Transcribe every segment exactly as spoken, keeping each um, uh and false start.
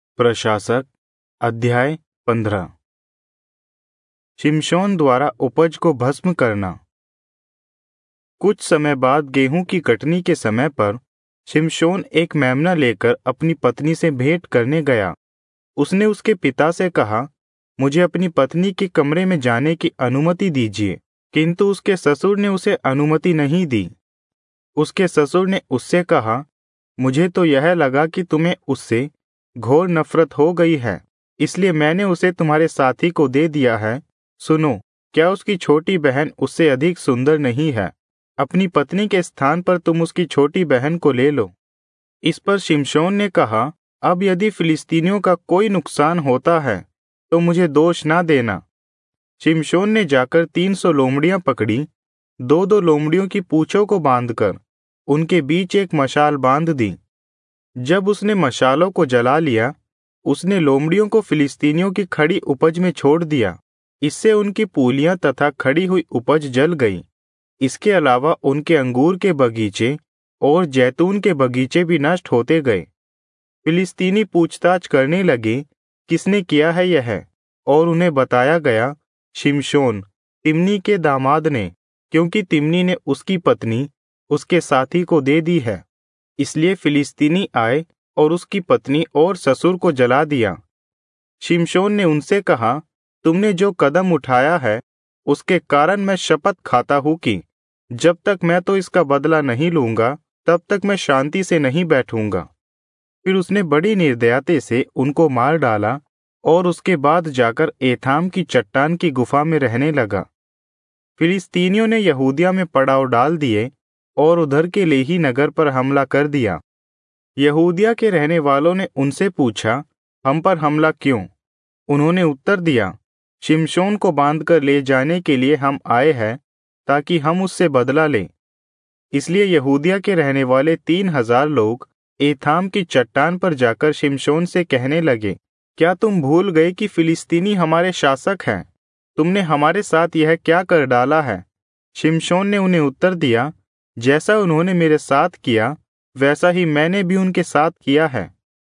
प्रशासक अध्याय पंद्रह। शिमशोन द्वारा उपज को भस्म करना। कुछ समय बाद गेहूं की कटनी के समय पर शिमशोन एक मेमना लेकर अपनी पत्नी से भेंट करने गया। उसने उसके पिता से कहा, मुझे अपनी पत्नी के कमरे में जाने की अनुमति दीजिए, किंतु उसके ससुर ने उसे अनुमति नहीं दी। उसके ससुर ने उससे कहा, मुझे तो यह लगा कि तुम्हें उससे घोर नफरत हो गई है, इसलिए मैंने उसे तुम्हारे साथी को दे दिया है। सुनो, क्या उसकी छोटी बहन उससे अधिक सुंदर नहीं है? अपनी पत्नी के स्थान पर तुम उसकी छोटी बहन को ले लो। इस पर शिमशोन ने कहा, अब यदि फिलिस्तीनियों का कोई नुकसान होता है तो मुझे दोष ना देना। शिमशोन ने जाकर तीन सौ लोमड़ियां पकड़ी, दो दो लोमड़ियों की पूंछों को बांधकर उनके बीच एक मशाल बांध दी। जब उसने मशालों को जला लिया, उसने लोमड़ियों को फिलिस्तीनियों की खड़ी उपज में छोड़ दिया। इससे उनकी पूलियां तथा खड़ी हुई उपज जल गई। इसके अलावा उनके अंगूर के बगीचे और जैतून के बगीचे भी नष्ट होते गए। फिलिस्तीनी पूछताछ करने लगे, किसने किया है यह? और उन्हें बताया गया, शिमशोन, तिम्नी के दामाद ने, क्योंकि तिम्नी ने उसकी पत्नी उसके साथी को दे दी है। इसलिए फिलिस्तीनी आए और उसकी पत्नी और ससुर को जला दिया। शिमशोन ने उनसे कहा, तुमने जो कदम उठाया है उसके कारण मैं शपथ खाता हूं कि जब तक मैं तो इसका बदला नहीं लूंगा, तब तक मैं शांति से नहीं बैठूंगा। फिर उसने बड़ी निर्दयता से उनको मार डाला और उसके बाद जाकर एथाम की चट्टान की गुफा में रहने लगा। फिलिस्तीनियों ने यहूदिया में पड़ाव डाल दिए और उधर के लेही नगर पर हमला कर दिया। यहूदिया के रहने वालों ने उनसे पूछा, हम पर हमला क्यों? उन्होंने उत्तर दिया, शिमशोन को बांधकर ले जाने के लिए हम आए हैं, ताकि हम उससे बदला लें। इसलिए यहूदिया के रहने वाले तीन हजार लोग एथाम की चट्टान पर जाकर शिमशोन से कहने लगे, क्या तुम भूल गए कि फिलिस्तीनी हमारे शासक हैं? तुमने हमारे साथ यह क्या कर डाला है? शिमशोन ने उन्हें उत्तर दिया, जैसा उन्होंने मेरे साथ किया वैसा ही मैंने भी उनके साथ किया है।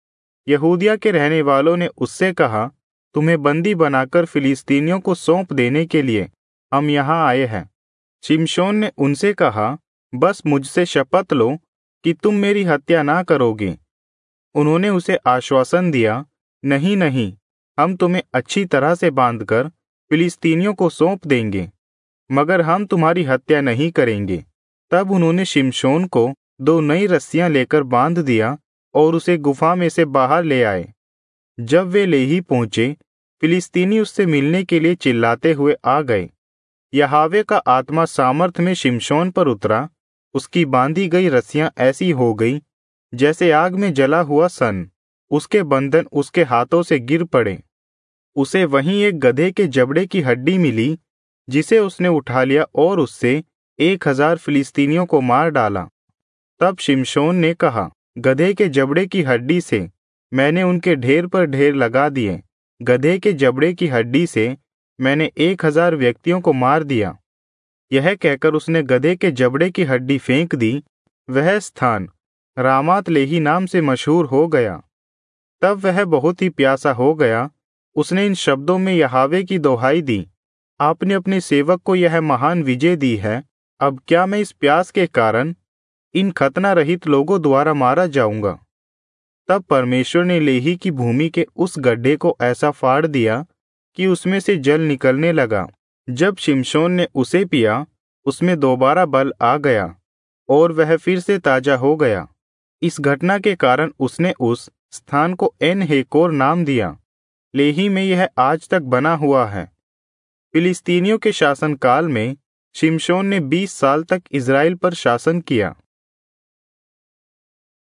यहूदिया के रहने वालों ने उससे कहा, तुम्हें बंदी बनाकर फिलिस्तीनियों को सौंप देने के लिए हम यहाँ आए हैं। शिमशोन ने उनसे कहा, बस मुझसे शपथ लो कि तुम मेरी हत्या ना करोगे। उन्होंने उसे आश्वासन दिया, नहीं नहीं, हम तुम्हें अच्छी तरह से बांधकर फिलिस्तीनियों को सौंप देंगे, मगर हम तुम्हारी हत्या नहीं करेंगे। तब उन्होंने शिमशोन को दो नई रस्सियां लेकर बांध दिया और उसे गुफा में से बाहर ले आए। जब वे लेही पहुंचे, फिलिस्तीनी उससे मिलने के लिए चिल्लाते हुए आ गए। यहोवा का आत्मा सामर्थ में शिमशोन पर उतरा। उसकी बांधी गई रस्सियां ऐसी हो गई जैसे आग में जला हुआ सन। उसके बंधन उसके हाथों से गिर पड़े। उसे वहीं एक गधे के जबड़े की हड्डी मिली, जिसे उसने उठा लिया और उससे एक हजार फिलिस्तीनियों को मार डाला। तब शिमशोन ने कहा, गधे के जबड़े की हड्डी से मैंने उनके ढेर पर ढेर लगा दिए। गधे के जबड़े की हड्डी से मैंने एक हजार व्यक्तियों को मार दिया। यह कहकर उसने गधे के जबड़े की हड्डी फेंक दी। वह स्थान रामात लेही नाम से मशहूर हो गया। तब वह बहुत ही प्यासा हो गया। उसने इन शब्दों में यहोवा की दोहाई दी, आपने अपने सेवक को यह महान विजय दी है। अब क्या मैं इस प्यास के कारण इन खतना रहित लोगों द्वारा मारा जाऊंगा? तब परमेश्वर ने लेही की भूमि के उस गड्ढे को ऐसा फाड़ दिया कि उसमें से जल निकलने लगा। जब शिमशोन ने उसे पिया, उसमें दोबारा बल आ गया और वह फिर से ताजा हो गया। इस घटना के कारण उसने उस स्थान को एन हेकोर नाम दिया। लेही में यह आज तक बना हुआ है। फिलिस्तीनियों के शासन काल में शिमशोन ने बीस साल तक इज़राइल पर शासन किया।